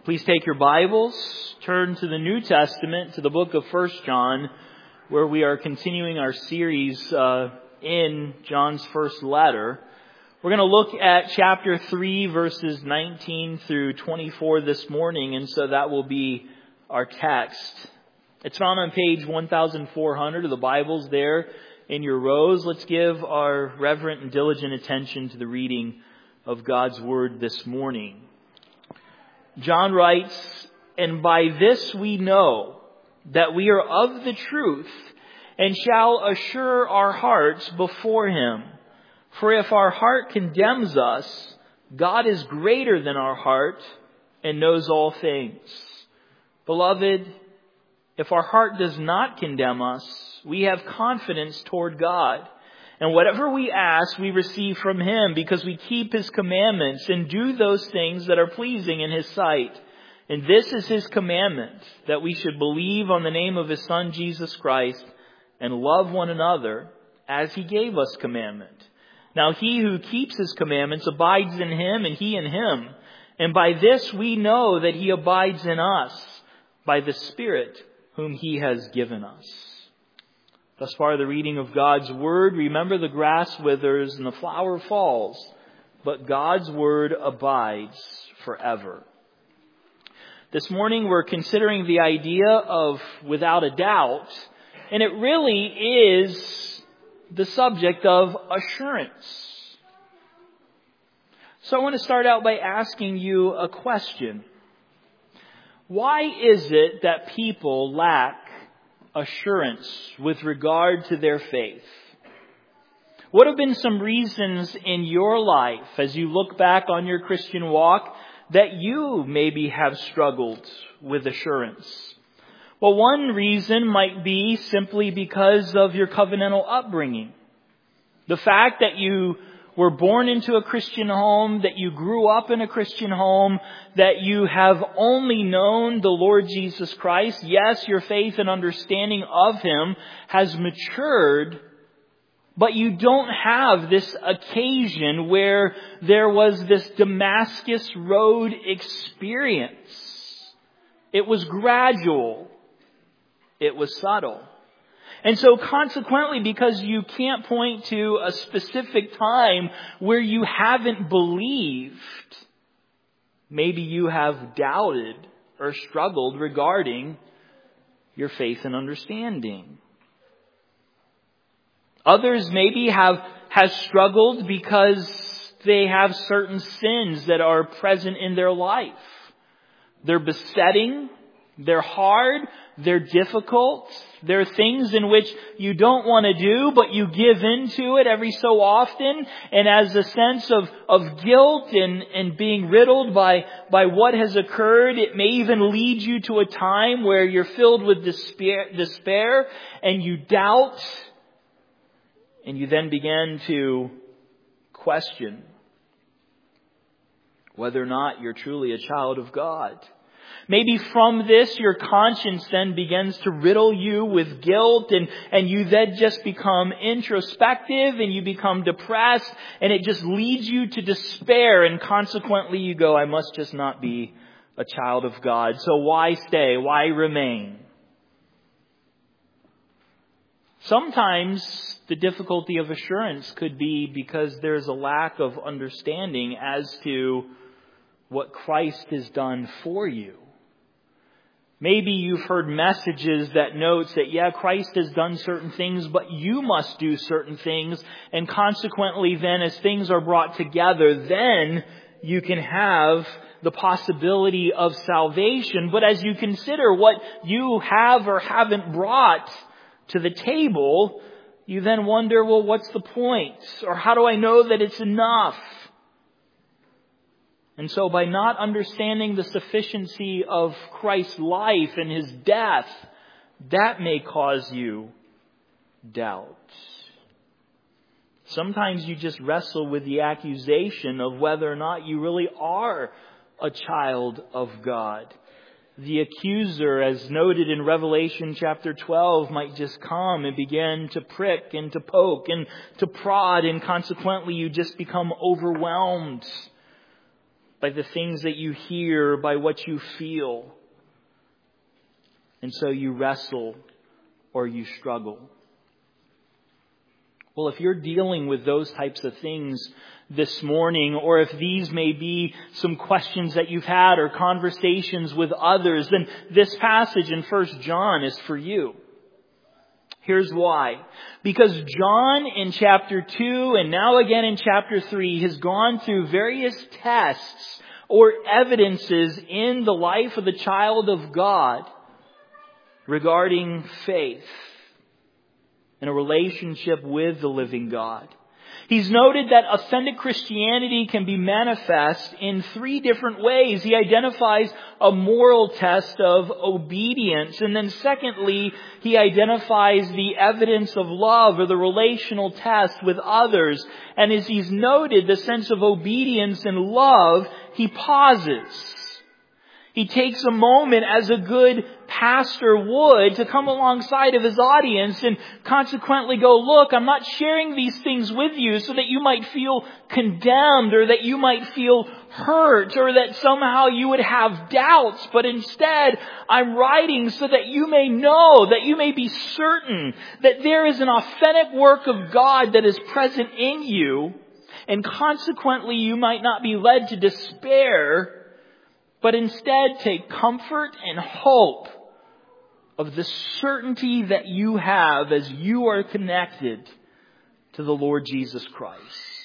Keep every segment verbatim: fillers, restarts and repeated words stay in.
Please take your Bibles, turn to the New Testament, to the book of First John, where we are continuing our series uh, in John's first letter. We're going to look at chapter three, verses nineteen through twenty-four this morning, and so that will be our text. It's found on page one thousand four hundred of the Bibles there in your rows. Let's give our reverent and diligent attention to the reading of God's Word this morning. John writes, "And by this we know that we are of the truth and shall assure our hearts before Him. For if our heart condemns us, God is greater than our heart and knows all things. Beloved, if our heart does not condemn us, we have confidence toward God. And whatever we ask, we receive from Him because we keep His commandments and do those things that are pleasing in His sight. And this is His commandment, that we should believe on the name of His Son, Jesus Christ, and love one another as He gave us commandment. Now he who keeps His commandments abides in Him and He in him. And by this we know that He abides in us, by the Spirit whom He has given us." Thus far the reading of God's Word. Remember, the grass withers and the flower falls, but God's Word abides forever. This morning we're considering the idea of without a doubt, and it really is the subject of assurance. So I want to start out by asking you a question. Why is it that people lack assurance with regard to their faith? What have been some reasons in your life as you look back on your Christian walk that you maybe have struggled with assurance? Well, one reason might be simply because of your covenantal upbringing. The fact that you were born into a Christian home, that you grew up in a Christian home, that you have only known the Lord Jesus Christ. Yes, your faith and understanding of Him has matured, but you don't have this occasion where there was this Damascus Road experience. It was gradual. It was subtle. And so consequently, because you can't point to a specific time where you haven't believed, maybe you have doubted or struggled regarding your faith and understanding. Others maybe have, have struggled because they have certain sins that are present in their life. They're besetting, they're hard, they're difficult. They're things in which you don't want to do, but you give into it every so often. And as a sense of, of guilt and, and being riddled by, by what has occurred, it may even lead you to a time where you're filled with despair, despair and you doubt. And you then begin to question whether or not you're truly a child of God. Maybe from this, your conscience then begins to riddle you with guilt, and, and you then just become introspective and you become depressed, and it just leads you to despair, and consequently you go, I must just not be a child of God. So why stay? Why remain? Sometimes the difficulty of assurance could be because there's a lack of understanding as to what Christ has done for you. Maybe you've heard messages that notes that, yeah, Christ has done certain things, but you must do certain things. And consequently, then, as things are brought together, then you can have the possibility of salvation. But as you consider what you have or haven't brought to the table, you then wonder, well, what's the point? Or how do I know that it's enough? And so by not understanding the sufficiency of Christ's life and His death, that may cause you doubt. Sometimes you just wrestle with the accusation of whether or not you really are a child of God. The accuser, as noted in Revelation chapter twelve, might just come and begin to prick and to poke and to prod, and consequently you just become overwhelmed. by the things that you hear, by what you feel. And so you wrestle or you struggle. Well, if you're dealing with those types of things this morning, or if these may be some questions that you've had or conversations with others, then this passage in First John is for you. Here's why. Because John in chapter two and now again in chapter three has gone through various tests or evidences in the life of the child of God regarding faith and a relationship with the living God. He's noted that authentic Christianity can be manifest in three different ways. He identifies a moral test of obedience. And then secondly, he identifies the evidence of love or the relational test with others. And as he's noted the sense of obedience and love, he pauses. He takes a moment, as a good pastor would, to come alongside of his audience and consequently go, look, I'm not sharing these things with you so that you might feel condemned or that you might feel hurt or that somehow you would have doubts. But instead, I'm writing so that you may know, that you may be certain that there is an authentic work of God that is present in you. And consequently, you might not be led to despair, but instead take comfort and hope of the certainty that you have as you are connected to the Lord Jesus Christ.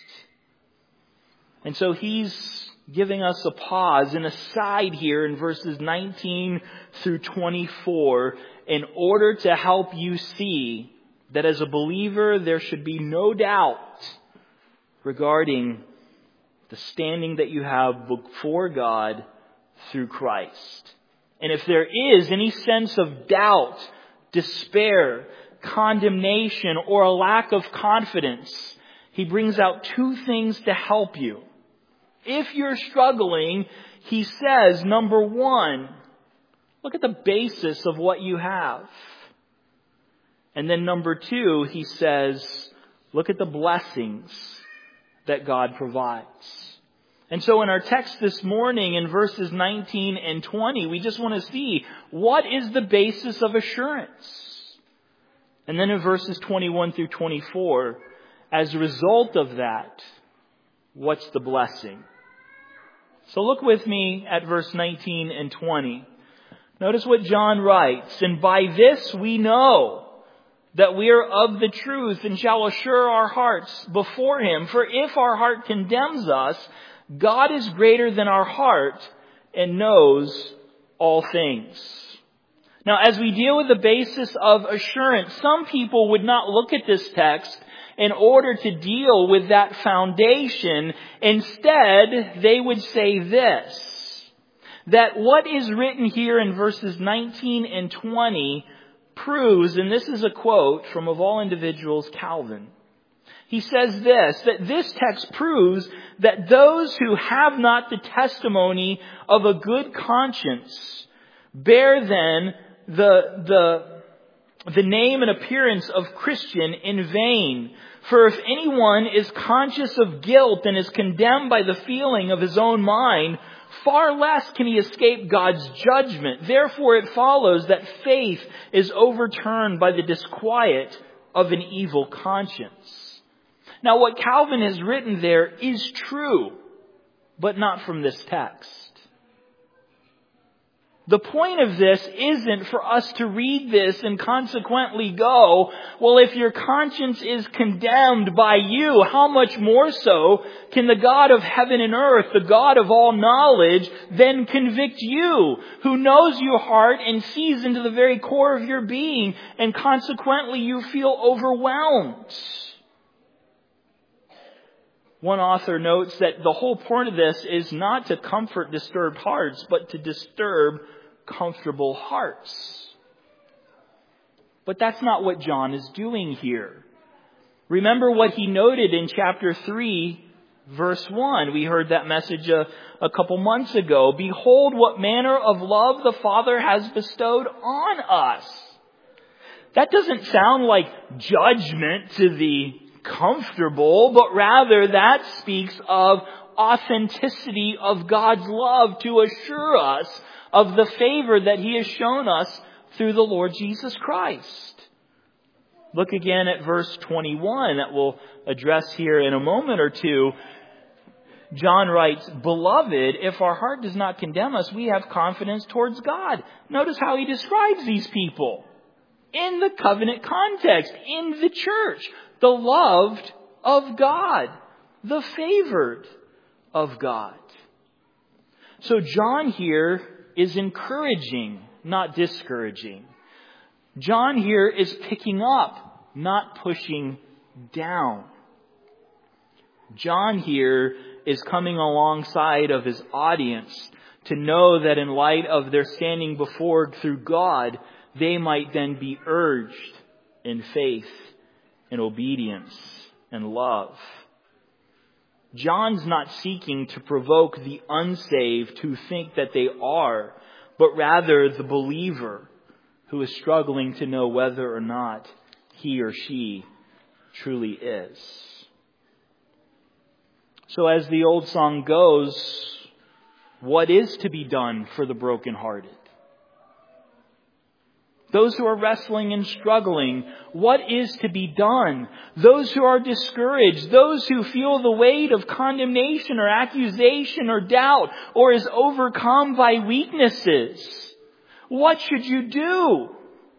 And so he's giving us a pause and a side here in verses nineteen through twenty-four in order to help you see that as a believer there should be no doubt regarding the standing that you have before God through Christ. And if there is any sense of doubt, despair, condemnation, or a lack of confidence, he brings out two things to help you. If you're struggling, he says, number one, look at the basis of what you have. And then number two, he says, look at the blessings that God provides. And so in our text this morning in verses nineteen and twenty, we just want to see what is the basis of assurance. And then in verses twenty-one through twenty-four, as a result of that, what's the blessing? So look with me at verse nineteen and twenty. Notice what John writes, and by this we know that we are of the truth and shall assure our hearts before Him. For if our heart condemns us, God is greater than our heart and knows all things. Now, as we deal with the basis of assurance, some people would not look at this text in order to deal with that foundation. Instead, they would say this, that what is written here in verses nineteen and twenty proves, and this is a quote from, of all individuals, Calvin. He says this, that this text proves that those who have not the testimony of a good conscience bear then the, the, the name and appearance of Christian in vain. For if anyone is conscious of guilt and is condemned by the feeling of his own mind, far less can he escape God's judgment. Therefore it follows that faith is overturned by the disquiet of an evil conscience. Now, what Calvin has written there is true, but not from this text. The point of this isn't for us to read this and consequently go, well, if your conscience is condemned by you, how much more so can the God of heaven and earth, the God of all knowledge, then convict you, who knows your heart and sees into the very core of your being, and consequently you feel overwhelmed. One author notes that the whole point of this is not to comfort disturbed hearts, but to disturb comfortable hearts. But that's not what John is doing here. Remember what he noted in chapter three, verse one. We heard that message a, a couple months ago. Behold, what manner of love the Father has bestowed on us. That doesn't sound like judgment to the comfortable, but rather that speaks of authenticity of God's love to assure us of the favor that He has shown us through the Lord Jesus Christ. Look again at verse twenty-one that we'll address here in a moment or two. John writes, "Beloved, if our heart does not condemn us, we have confidence towards God." Notice how he describes these people in the covenant context, in the church. The loved of God, the favored of God. So John here is encouraging, not discouraging. John here is picking up, not pushing down. John here is coming alongside of his audience to know that in light of their standing before through God, they might then be urged in faith and obedience and love. John's not seeking to provoke the unsaved to think that they are, but rather the believer who is struggling to know whether or not he or she truly is. So as the old song goes, what is to be done for the brokenhearted? Those who are wrestling and struggling, what is to be done? Those who are discouraged, those who feel the weight of condemnation or accusation or doubt, or is overcome by weaknesses, what should you do?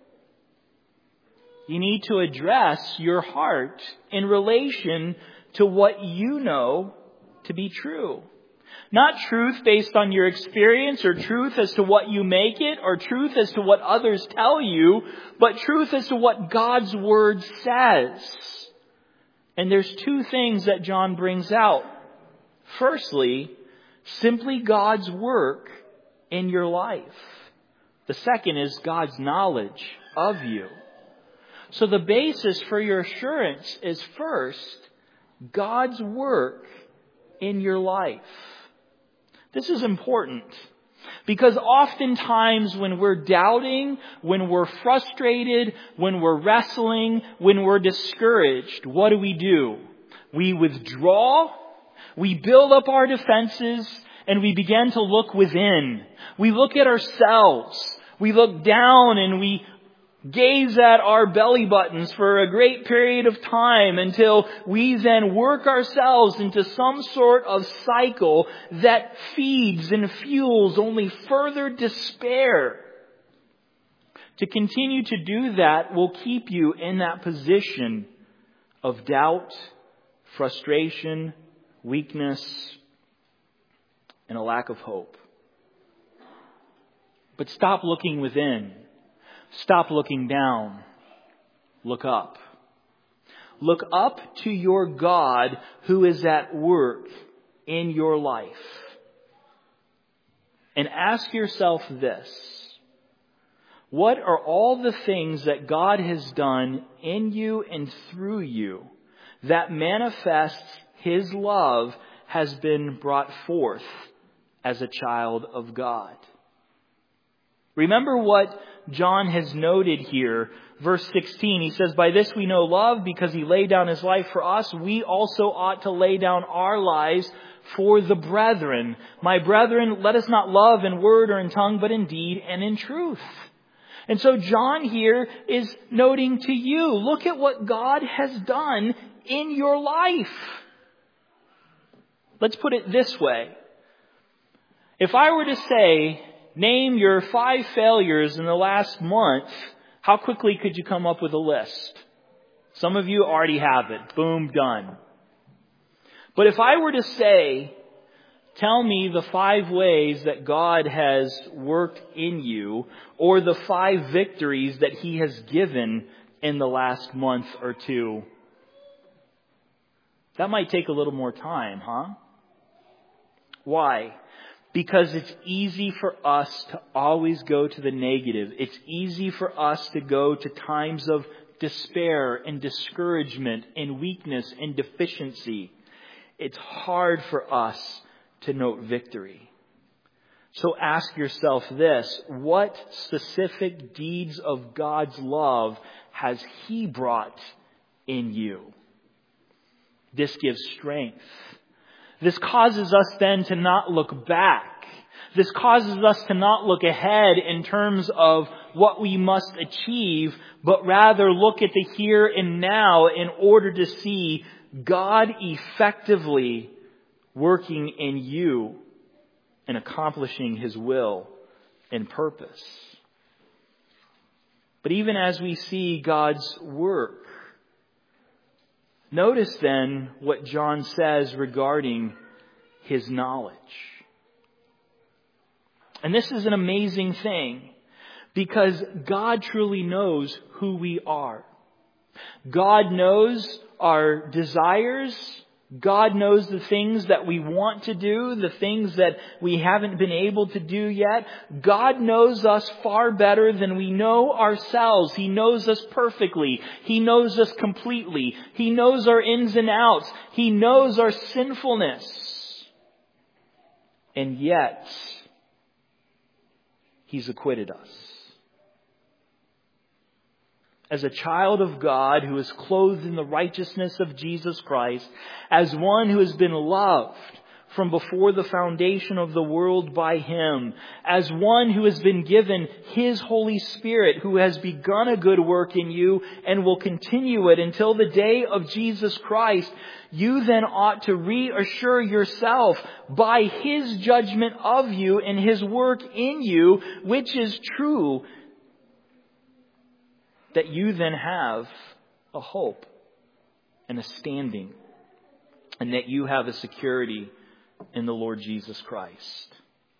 You need to address your heart in relation to what you know to be true. Not truth based on your experience or truth as to what you make it or truth as to what others tell you, but truth as to what God's Word says. And there's two things that John brings out. Firstly, simply God's work in your life. The second is God's knowledge of you. So the basis for your assurance is first, God's work in your life. This is important because oftentimes when we're doubting, when we're frustrated, when we're wrestling, when we're discouraged, what do we do? We withdraw, we build up our defenses, and we begin to look within. We look at ourselves. We look down and we gaze at our belly buttons for a great period of time until we then work ourselves into some sort of cycle that feeds and fuels only further despair. To continue to do that will keep you in that position of doubt, frustration, weakness, and a lack of hope. But stop looking within. Stop looking down. Look up. Look up to your God who is at work in your life. And ask yourself this. What are all the things that God has done in you and through you that manifests His love has been brought forth as a child of God? Remember what John has noted here. Verse sixteen, he says, "By this we know love, because He laid down His life for us. We also ought to lay down our lives for the brethren. My brethren, let us not love in word or in tongue, but in deed and in truth." And so John here is noting to you, look at what God has done in your life. Let's put it this way. If I were to say, name your five failures in the last month, how quickly could you come up with a list? Some of you already have it. Boom, done. But if I were to say, tell me the five ways that God has worked in you, or the five victories that He has given in the last month or two, that might take a little more time, huh? Why? Because it's easy for us to always go to the negative. It's easy for us to go to times of despair and discouragement and weakness and deficiency. It's hard for us to note victory. So ask yourself this: what specific deeds of God's love has He brought in you? This gives strength. This causes us then to not look back. This causes us to not look ahead in terms of what we must achieve, but rather look at the here and now in order to see God effectively working in you and accomplishing His will and purpose. But even as we see God's work, notice then what John says regarding His knowledge. And this is an amazing thing because God truly knows who we are. God knows our desires. God knows the things that we want to do, the things that we haven't been able to do yet. God knows us far better than we know ourselves. He knows us perfectly. He knows us completely. He knows our ins and outs. He knows our sinfulness. And yet, He's acquitted us. As a child of God who is clothed in the righteousness of Jesus Christ, as one who has been loved from before the foundation of the world by Him, as one who has been given His Holy Spirit, who has begun a good work in you and will continue it until the day of Jesus Christ, you then ought to reassure yourself by His judgment of you and His work in you, which is true, that you then have a hope and a standing, and that you have a security in the Lord Jesus Christ.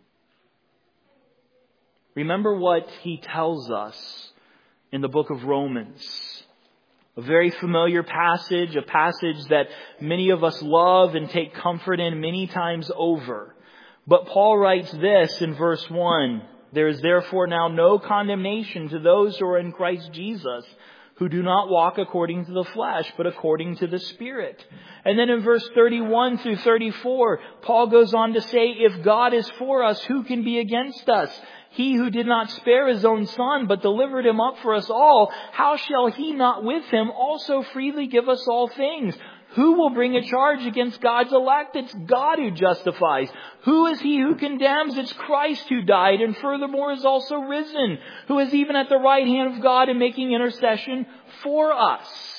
Remember what He tells us in the book of Romans. A very familiar passage, a passage that many of us love and take comfort in many times over. But Paul writes this in verse one, "There is therefore now no condemnation to those who are in Christ Jesus, who do not walk according to the flesh, but according to the Spirit." And then in verse thirty-one through thirty-four, Paul goes on to say, "If God is for us, who can be against us? He who did not spare His own Son, but delivered Him up for us all, how shall He not with Him also freely give us all things? Who will bring a charge against God's elect? It's God who justifies. Who is He who condemns? It's Christ who died and furthermore is also risen, who is even at the right hand of God and making intercession for us."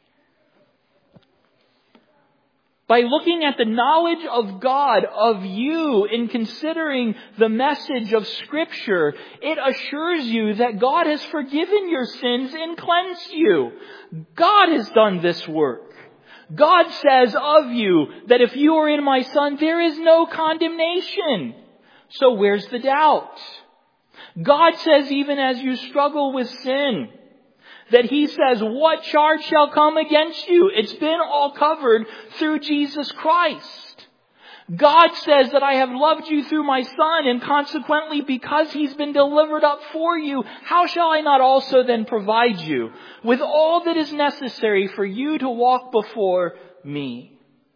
By looking at the knowledge of God, of you, in considering the message of Scripture, it assures you that God has forgiven your sins and cleansed you. God has done this work. God says of you that if you are in my Son, there is no condemnation. So where's the doubt? God says even as you struggle with sin, that He says, what charge shall come against you? It's been all covered through Jesus Christ. God says that I have loved you through my Son, and consequently because He's been delivered up for you, how shall I not also then provide you with all that is necessary for you to walk before me?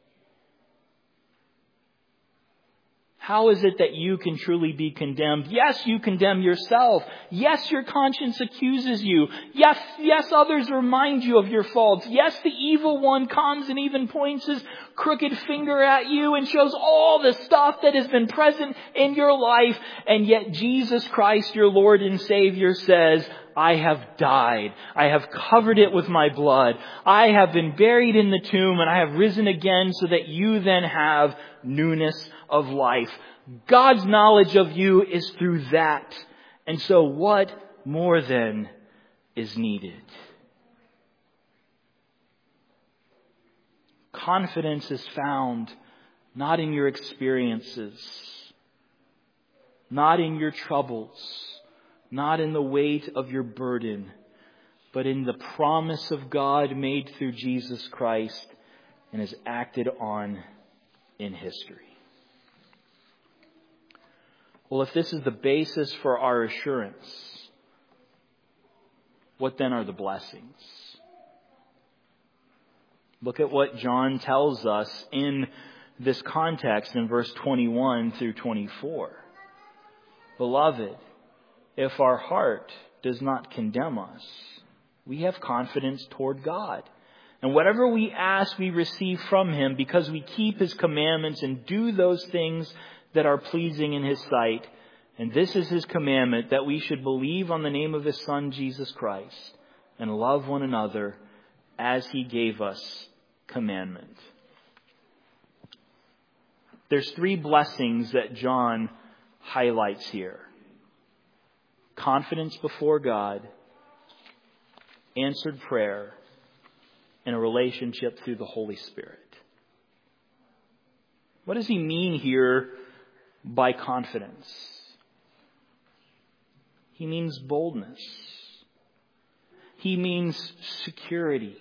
How is it that you can truly be condemned? Yes, you condemn yourself. Yes, your conscience accuses you. Yes, yes, others remind you of your faults. Yes, the evil one comes and even points his crooked finger at you and shows all the stuff that has been present in your life. And yet Jesus Christ, your Lord and Savior, says, I have died. I have covered it with my blood. I have been buried in the tomb and I have risen again so that you then have newness of life. God's knowledge of you is through that. And so what more then is needed? Confidence is found not in your experiences, not in your troubles, not in the weight of your burden, but in the promise of God made through Jesus Christ and is acted on in history. Well, if this is the basis for our assurance, what then are the blessings? Look at what John tells us in this context in verse twenty-one through twenty-four. Beloved, if our heart does not condemn us, we have confidence toward God. And whatever we ask, we receive from Him because we keep His commandments and do those things that are pleasing in His sight. And this is His commandment, that we should believe on the name of His Son, Jesus Christ, and love one another as He gave us commandment. There's three blessings that John highlights here. Confidence before God, answered prayer, and a relationship through the Holy Spirit. What does he mean here by confidence? He means boldness. He means security.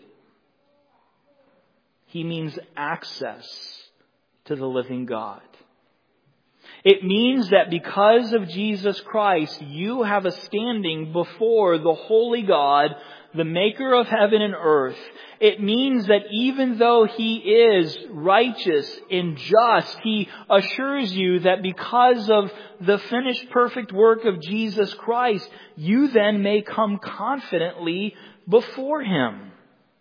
He means access to the living God. It means that because of Jesus Christ, you have a standing before the holy God, the maker of heaven and earth. It means that even though He is righteous and just, He assures you that because of the finished perfect work of Jesus Christ, you then may come confidently before Him.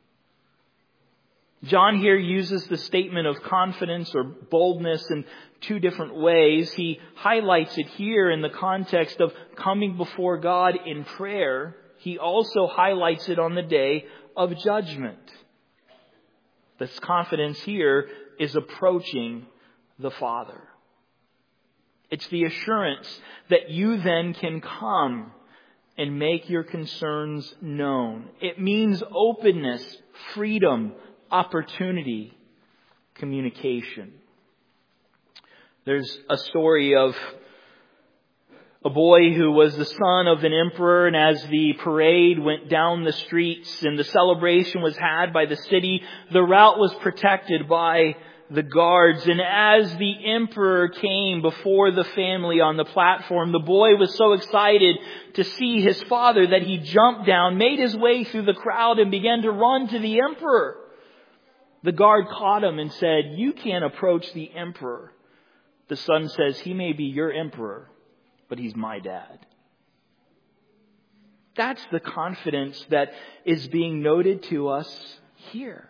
John here uses the statement of confidence or boldness in two different ways. He highlights it here in the context of coming before God in prayer. He also highlights it on the day of judgment. This confidence here is approaching the Father. It's the assurance that you then can come and make your concerns known. It means openness, freedom, opportunity, communication. There's a story of a boy who was the son of an emperor, and as the parade went down the streets and the celebration was had by the city, the route was protected by the guards. And as the emperor came before the family on the platform, the boy was so excited to see his father that he jumped down, made his way through the crowd, and began to run to the emperor. The guard caught him and said, "You can't approach the emperor." The son says, "He may be your emperor, but he's my dad." That's the confidence that is being noted to us here.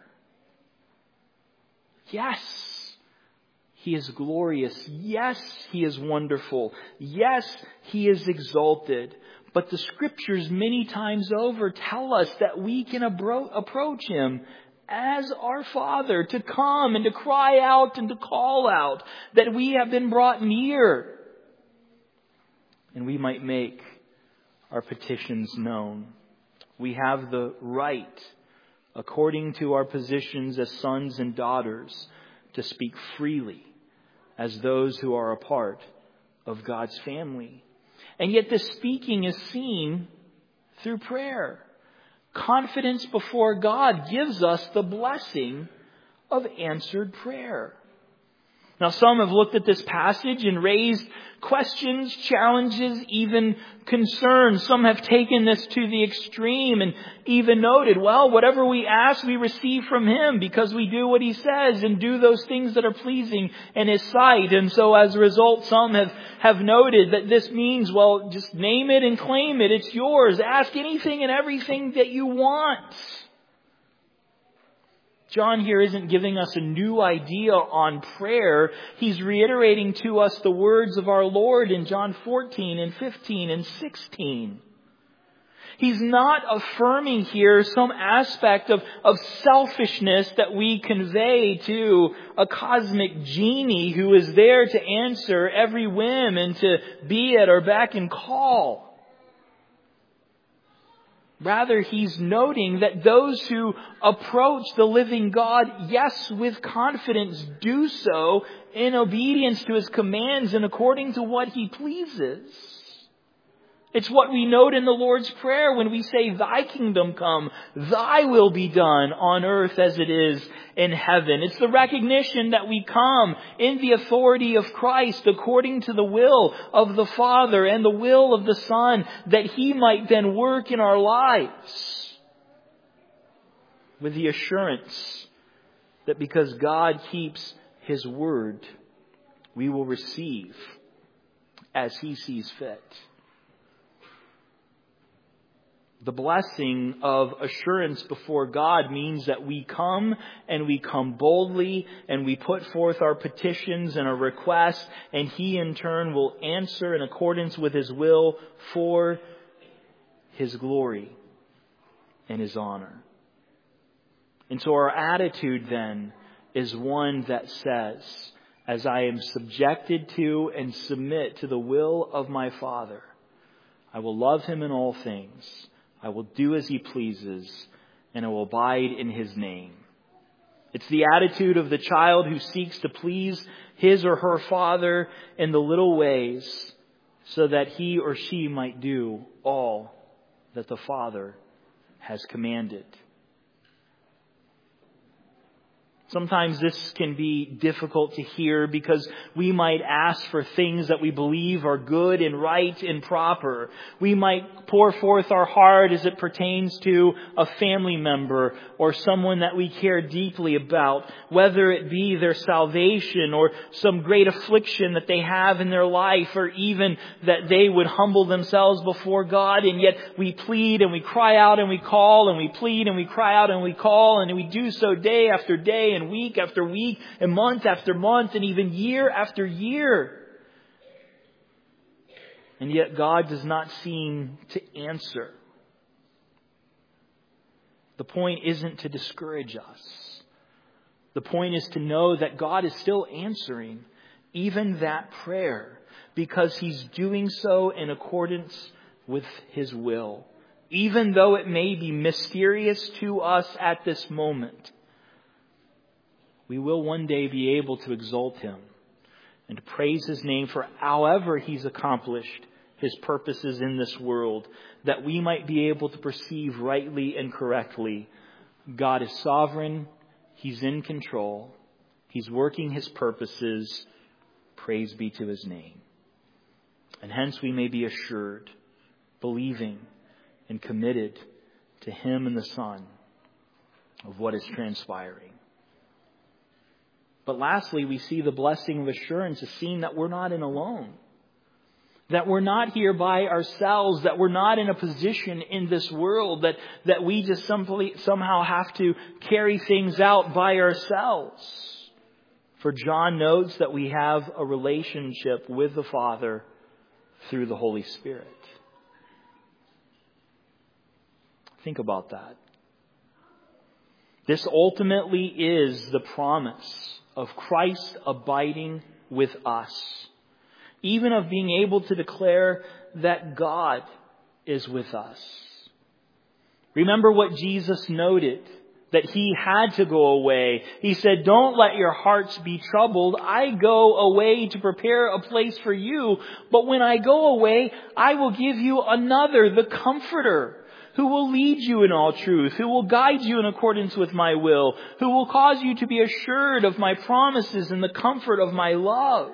Yes, He is glorious. Yes, He is wonderful. Yes, He is exalted. But the Scriptures many times over tell us that we can abro- approach Him as our Father, to come and to cry out and to call out that we have been brought near, and we might make our petitions known. We have the right, according to our positions as sons and daughters, to speak freely as those who are a part of God's family. And yet this speaking is seen through prayer. Confidence before God gives us the blessing of answered prayer. Now, some have looked at this passage and raised questions, challenges, even concerns. Some have taken this to the extreme and even noted, well, whatever we ask, we receive from Him because we do what He says and do those things that are pleasing in His sight. And so as a result, some have, have noted that this means, well, just name it and claim it. It's yours. Ask anything and everything that you want. John here isn't giving us a new idea on prayer. He's reiterating to us the words of our Lord in John fourteen and fifteen and sixteen. He's not affirming here some aspect of, of selfishness that we convey to a cosmic genie who is there to answer every whim and to be at our beck and call. Rather, He's noting that those who approach the living God, yes, with confidence, do so in obedience to His commands and according to what He pleases. It's what we note in the Lord's Prayer when we say, "Thy kingdom come, Thy will be done on earth as it is in heaven." It's the recognition that we come in the authority of Christ according to the will of the Father and the will of the Son, that He might then work in our lives with the assurance that because God keeps His word, we will receive as He sees fit. The blessing of assurance before God means that we come and we come boldly and we put forth our petitions and our requests, and He in turn will answer in accordance with His will for His glory and His honor. And so our attitude then is one that says, as I am subjected to and submit to the will of my Father, I will love Him in all things. I will do as He pleases, and I will abide in His name. It's the attitude of the child who seeks to please his or her father in the little ways so that he or she might do all that the Father has commanded. Sometimes this can be difficult to hear because we might ask for things that we believe are good and right and proper. We might pour forth our heart as it pertains to a family member or someone that we care deeply about, whether it be their salvation or some great affliction that they have in their life, or even that they would humble themselves before God. And yet we plead and we cry out and we call and we plead and we cry out and we call, and we do so day after day and week after week and month after month and even year after year. And yet God does not seem to answer. The point isn't to discourage us. The point is to know that God is still answering even that prayer, because He's doing so in accordance with His will, even though it may be mysterious to us at this moment. We will one day be able to exalt Him and to praise His name for however He's accomplished His purposes in this world, that we might be able to perceive rightly and correctly. God is sovereign. He's in control. He's working His purposes. Praise be to His name. And hence we may be assured, believing, and committed to Him and the Son of what is transpiring. But lastly, we see the blessing of assurance is seen that we're not in alone. That we're not here by ourselves, that we're not in a position in this world that, that we just simply somehow have to carry things out by ourselves. For John notes that we have a relationship with the Father through the Holy Spirit. Think about that. This ultimately is the promise of Christ abiding with us. Even of being able to declare that God is with us. Remember what Jesus noted, that He had to go away. He said, "Don't let your hearts be troubled. I go away to prepare a place for you. But when I go away, I will give you another, the Comforter, who will lead you in all truth, who will guide you in accordance with my will, who will cause you to be assured of my promises and the comfort of my love."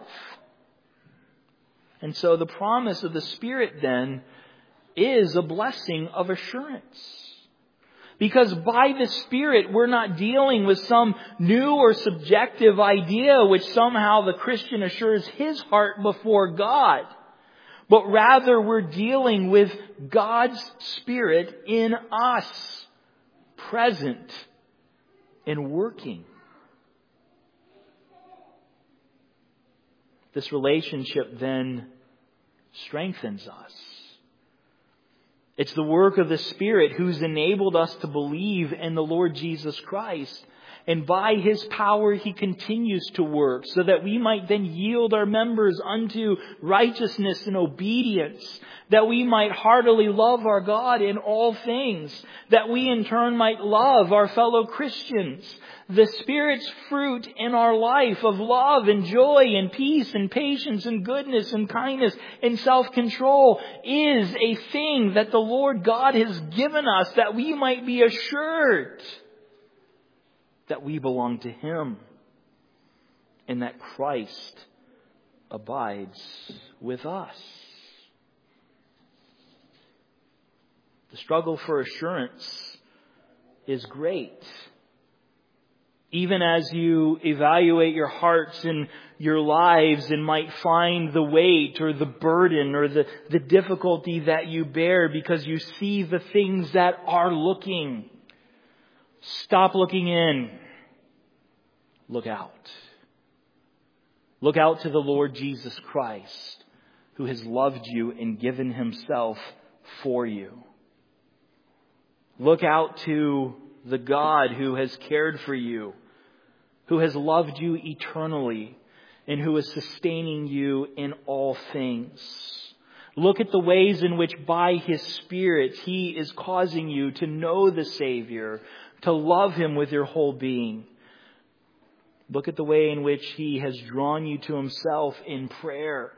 And so the promise of the Spirit then is a blessing of assurance. Because by the Spirit, we're not dealing with some new or subjective idea which somehow the Christian assures his heart before God. But rather we're dealing with God's Spirit in us, present and working. This relationship then strengthens us. It's the work of the Spirit who's enabled us to believe in the Lord Jesus Christ. And by His power, He continues to work so that we might then yield our members unto righteousness and obedience, that we might heartily love our God in all things, that we in turn might love our fellow Christians. The Spirit's fruit in our life of love and joy and peace and patience and goodness and kindness and self-control is a thing that the Lord God has given us, that we might be assured that we belong to Him and that Christ abides with us. The struggle for assurance is great. Even as you evaluate your hearts and your lives and might find the weight or the burden or the, the difficulty that you bear because you see the things that are looking. Stop looking in. Look out. Look out to the Lord Jesus Christ, who has loved you and given himself for you. Look out to the God who has cared for you, who has loved you eternally, and who is sustaining you in all things. Look at the ways in which by His Spirit He is causing you to know the Savior, to love Him with your whole being. Look at the way in which He has drawn you to Himself in prayer,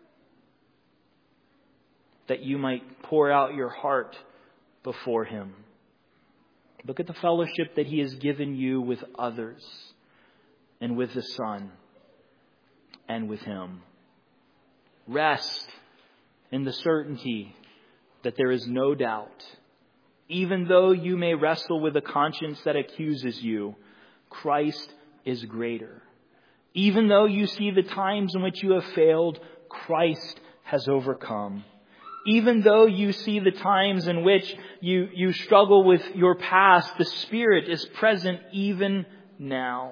that you might pour out your heart before Him. Look at the fellowship that He has given you with others and with the Son and with Him. Rest in the certainty that there is no doubt. Even though you may wrestle with a conscience that accuses you, Christ is greater. Even though you see the times in which you have failed, Christ has overcome. Even though you see the times in which you, you struggle with your past, the Spirit is present even now.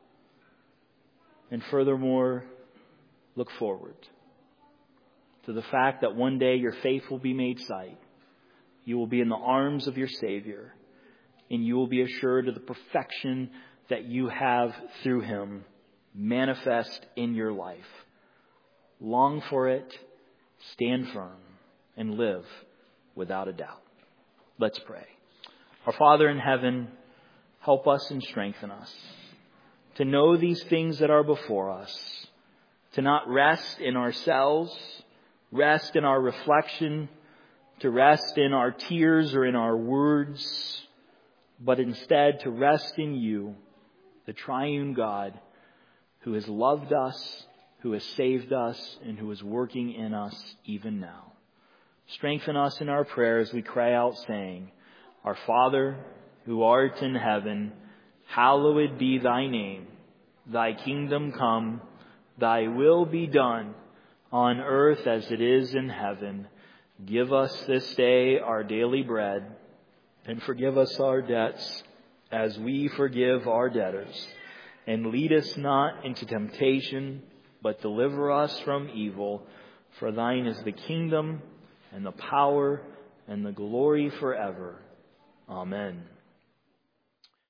And furthermore, look forward to the fact that one day your faith will be made sight. You will be in the arms of your Savior, and you will be assured of the perfection that you have through Him manifest in your life. Long for it, stand firm, and live without a doubt. Let's pray. Our Father in heaven, help us and strengthen us to know these things that are before us, to not rest in ourselves, rest in our reflection, to rest in our tears or in our words, but instead to rest in You, the triune God, who has loved us, who has saved us, and who is working in us even now. Strengthen us in our prayers, we cry out saying, Our Father, who art in heaven, hallowed be Thy name. Thy kingdom come, Thy will be done, on earth as it is in heaven. Give us this day our daily bread, and forgive us our debts as we forgive our debtors. And lead us not into temptation, but deliver us from evil. For Thine is the kingdom, and the power, and the glory forever. Amen.